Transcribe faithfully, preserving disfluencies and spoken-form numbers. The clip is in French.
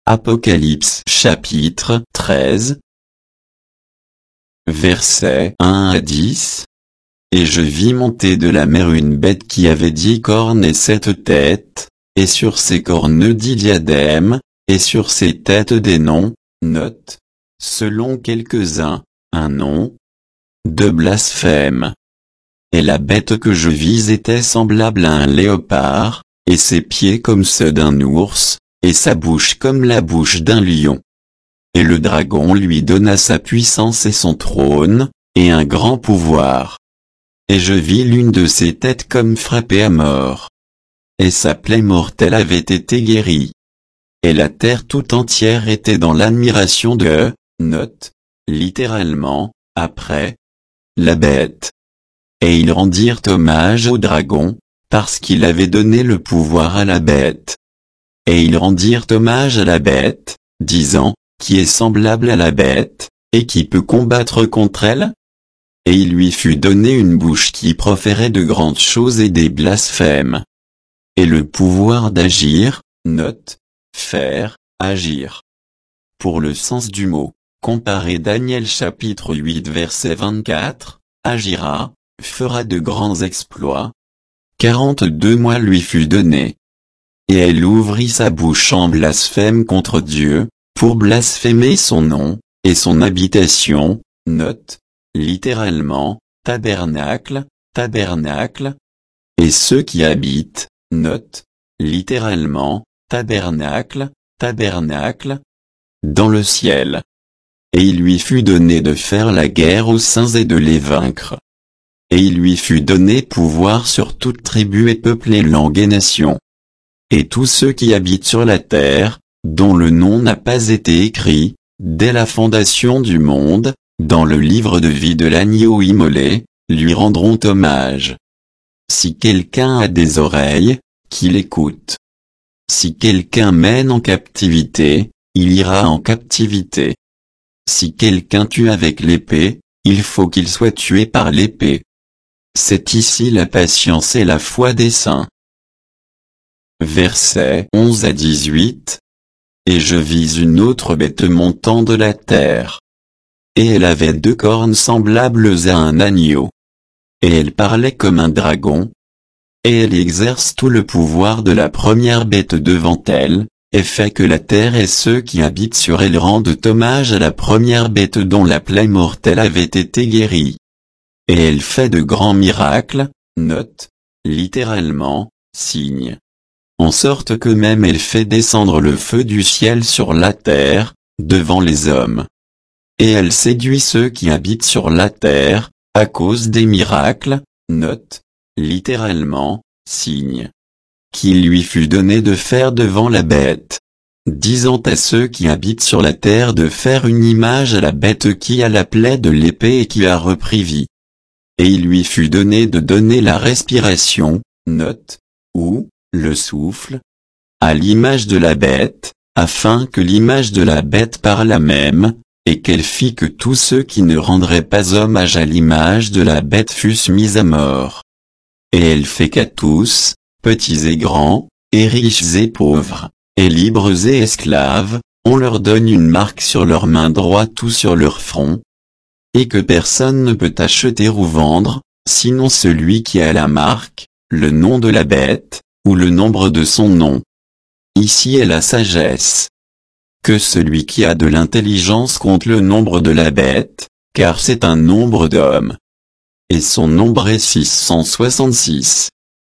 Apocalypse chapitre treize, versets un à dix. Et je vis monter de la mer une bête qui avait dix cornes et sept têtes, et sur ses cornes dix diadèmes, et sur ses têtes des noms, note, selon quelques-uns, un nom de blasphème. Et la bête que je vis était semblable à un léopard, et ses pieds comme ceux d'un ours, et sa bouche comme la bouche d'un lion. Et le dragon lui donna sa puissance et son trône, et un grand pouvoir. Et je vis l'une de ses têtes comme frappée à mort. Et sa plaie mortelle avait été guérie. Et la terre tout entière était dans l'admiration de, note, littéralement, après, la bête. Et ils rendirent hommage au dragon, parce qu'il avait donné le pouvoir à la bête. Et ils rendirent hommage à la bête, disant, qui est semblable à la bête, et qui peut combattre contre elle? Et il lui fut donné une bouche qui proférait de grandes choses et des blasphèmes. Et le pouvoir d'agir, note, faire, agir. Pour le sens du mot, comparez Daniel chapitre huit verset vingt-quatre, agira, fera de grands exploits. quarante-deux mois lui fut donné. Et elle ouvrit sa bouche en blasphème contre Dieu, pour blasphémer son nom, et son habitation, note, littéralement, tabernacle, tabernacle. Et ceux qui habitent, note, littéralement, tabernacle, tabernacle, dans le ciel. Et il lui fut donné de faire la guerre aux saints et de les vaincre. Et il lui fut donné pouvoir sur toute tribu et peuple et langue et nation. Et tous ceux qui habitent sur la terre, dont le nom n'a pas été écrit, dès la fondation du monde, dans le livre de vie de l'agneau immolé, lui rendront hommage. Si quelqu'un a des oreilles, qu'il écoute. Si quelqu'un mène en captivité, il ira en captivité. Si quelqu'un tue avec l'épée, il faut qu'il soit tué par l'épée. C'est ici la patience et la foi des saints. Versets onze à dix-huit. Et je vis une autre bête montant de la terre. Et elle avait deux cornes semblables à un agneau. Et elle parlait comme un dragon. Et elle exerce tout le pouvoir de la première bête devant elle, et fait que la terre et ceux qui habitent sur elle rendent hommage à la première bête dont la plaie mortelle avait été guérie. Et elle fait de grands miracles, note, littéralement, signes. En sorte que même elle fait descendre le feu du ciel sur la terre, devant les hommes. Et elle séduit ceux qui habitent sur la terre, à cause des miracles, note, littéralement, signes, qu'il lui fut donné de faire devant la bête. Disant à ceux qui habitent sur la terre de faire une image à la bête qui a la plaie de l'épée et qui a repris vie. Et il lui fut donné de donner la respiration, note, ou, le souffle, à l'image de la bête, afin que l'image de la bête parle à même, et qu'elle fit que tous ceux qui ne rendraient pas hommage à l'image de la bête fussent mis à mort. Et elle fait qu'à tous, petits et grands, et riches et pauvres, et libres et esclaves, on leur donne une marque sur leur main droite ou sur leur front, et que personne ne peut acheter ou vendre, sinon celui qui a la marque, le nom de la bête, ou le nombre de son nom. Ici est la sagesse. Que celui qui a de l'intelligence compte le nombre de la bête, car c'est un nombre d'hommes. Et son nombre est six cent soixante-six.